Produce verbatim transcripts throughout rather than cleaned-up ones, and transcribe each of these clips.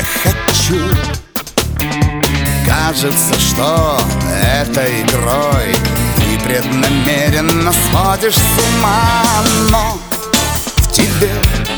хочу. Кажется, что этой игрой ты преднамеренно сводишь с ума, но в тебе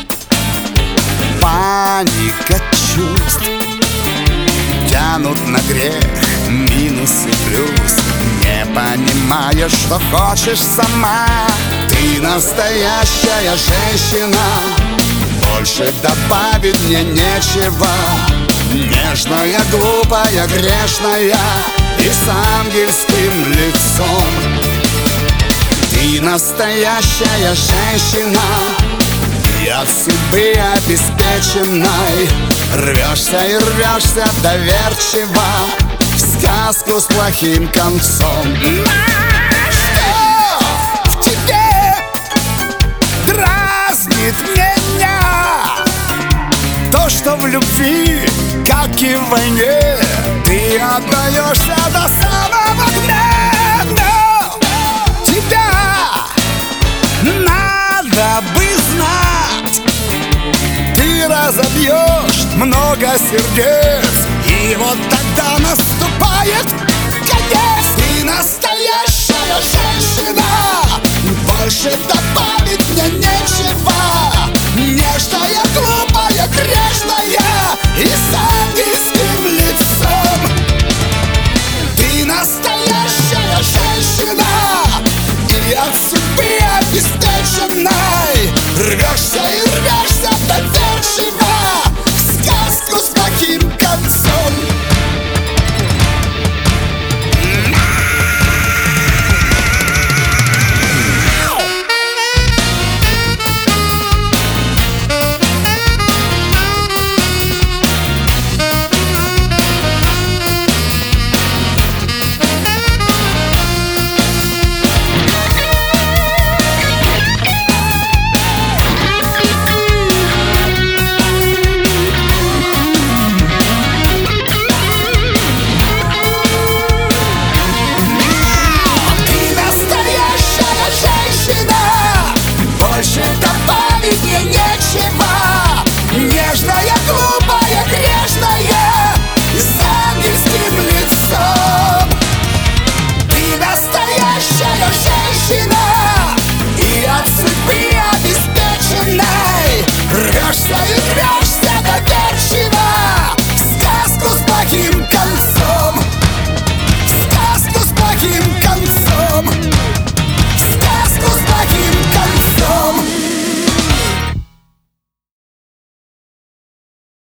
паника чувств тянут на грех минус и плюс, не понимая, что хочешь сама. Ты настоящая женщина, больше добавить мне нечего. Нежная, глупая, грешная и с ангельским лицом. Ты настоящая женщина, и от судьбы обеспеченной рвешься и рвешься доверчиво в сказку с плохим концом. Но что в тебе дразнит меня? То, что в любви, как и в войне, ты отдаешься до самого дна. Но тебя надо бы знать, ты разобьешь много сердец, и вот тогда наступает конец. Ты настоящая женщина, больше добавить мне нечего. Нежная,